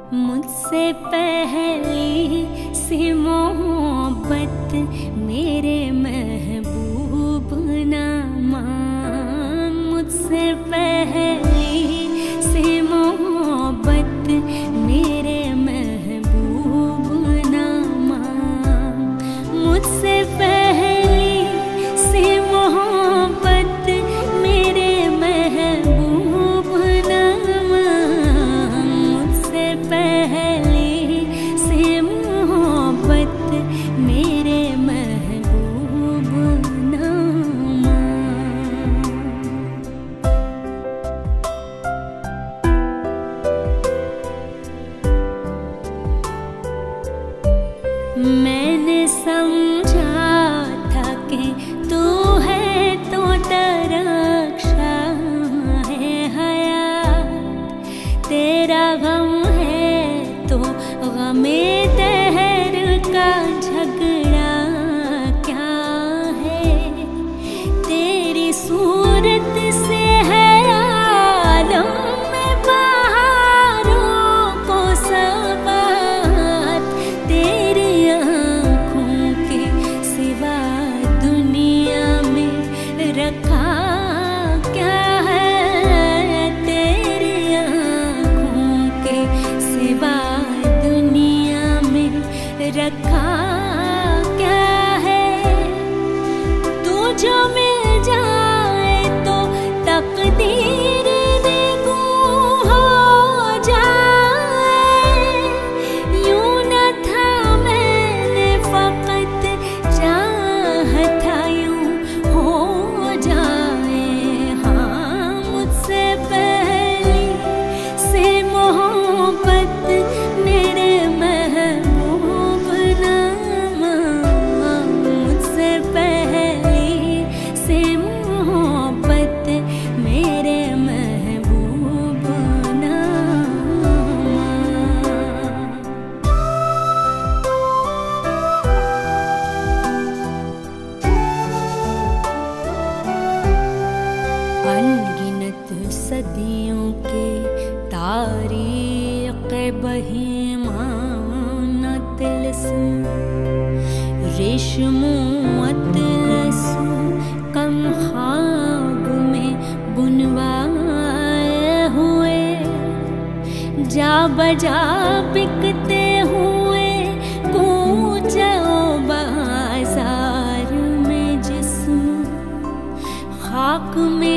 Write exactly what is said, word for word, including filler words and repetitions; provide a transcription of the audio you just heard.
मुझसे पहली सी मोहब्बत मेरे महबूब ना मांग। मुझसे पहली सी मोहब्बत मेरे महबूब ना मांग। मुझसे पहली सी मोहब्बत मेरे महबूब ना मांग। मुझसे पहली सी मोहब्बत मेरे महबूब ना मांग। मैंने समझा था कि तू है तो तरक्षा है हयात, तेरा गम है तो गमे दहर का झगड़ा क्या है। तेरी सूरत से है आलम में बहारों को सबात, तेरी आँखों के सिवा दुनिया में रखा क्या है। तेरी आँखों के सिवा दुनिया में रखा क्या है। तू जो मिल जाए तो तकदीर नेगू हो जाए। यूं न था मैंने फकत चाहता यूं हो जाए। हाँ, मुझसे पहली से मोहब्बत मेरे महबूब ना मांग। मुझसे पहली से मोहब्बत मेरे महबूब ना मांग। अनगिनत सदियों के तारीख़ बहीमान तिलस्म, रेशमो अतलस कम ख्वाब में बुनवाए हुए, जा बजा बिकते हुए कूचो बाजार में जिस्म, खाक में